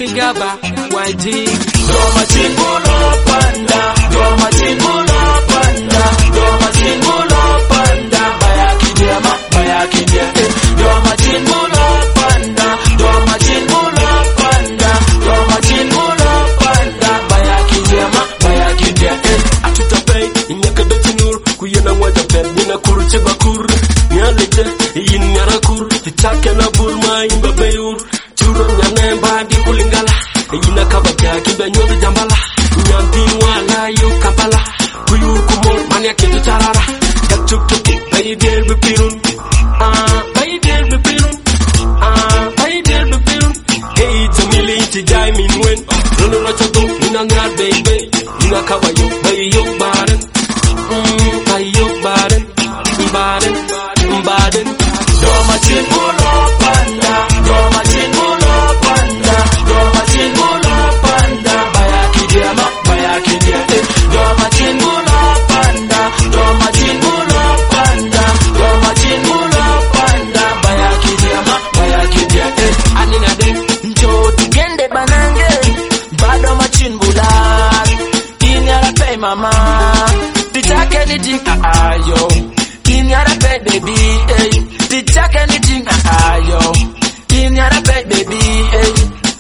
Sigaba, YG. Doma chimbulo panda, doma chimbulo panda, doma chimbulo panda, baya kijema, baya kijema. Doma chimbulo panda, doma chimbulo panda, doma chimbulo panda, baya kijema, baya kijema. Atutapay, inyaka betinur, kuyena waja pep, nina kurche bakur, nyalete, yin nyarakur, tichake na burma imba bayur, churo nyane badi kulingala, yina kabaka kiba nyoto jambala, nyanti wala yu kampala, kuyur kumol manya ketu charara, gachuk chuki, bayi del bepirun, bayi del bepirun, bayi del bepirun, hey jamili chijai minwen, lono na chato, nina ngar baby, nina kawayo, bayi yuk baden, bayi yuk baden, baden, baden. Doma chimbulo panda, doma chimbulo panda, doma chimbulo panda, baya kijema, baya kijema. Doma chimbulo panda, doma chimbulo panda, doma chimbulo panda, baya kijema, baya kijema. Anina de, Njo tugende banange, bado machimbula, inyara pay mama, tichake ni jinga ayo, inyara pay baby, eh. Tichake ni jinga ayo, inyara pay baby, eh.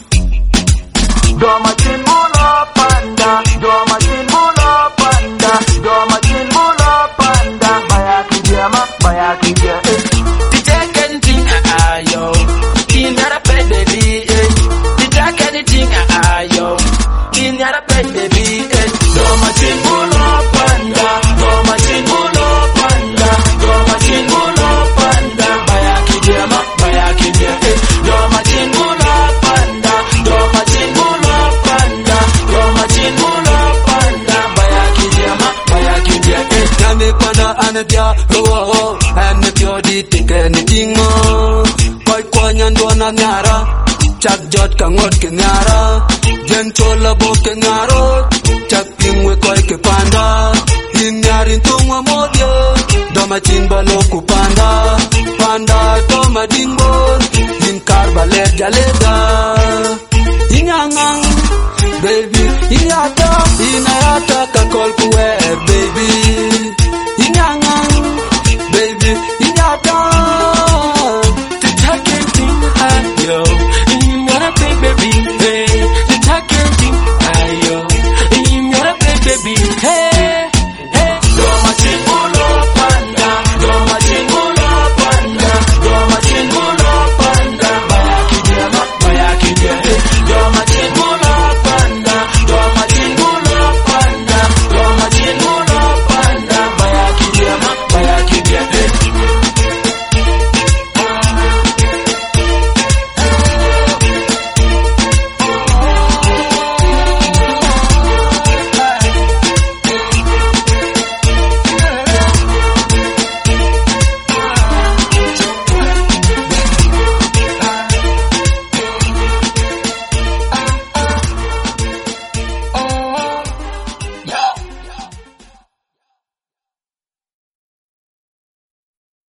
Doma chimbulo panda, doma chimbulo panda, doma chimbulo panda, baya kijema, baya kijema. Tichake ni jinga ayo, inyara pay baby, eh. Tichake ni jinga ayo, inyara pay baby, eh. Doma chimbulo panda, doma chimbulo panda, doma chimbulo panda, baya kijema, baya kijema. Doma chimbulo panda, doma chimbulo panda, doma chimbulo panda, baya kijema, baya kijema. Yami panda anatya roho, anatyo di tikeni tingo. Koi kwanya ndona nyara, chak jot kangot ke nyara. Jen chola bo ke nyaro, chak pingwe koi ke panda. In nyarin tungwa modyo, doma chimbalo kupanda. Panda toma dingbon, in karbalet jalet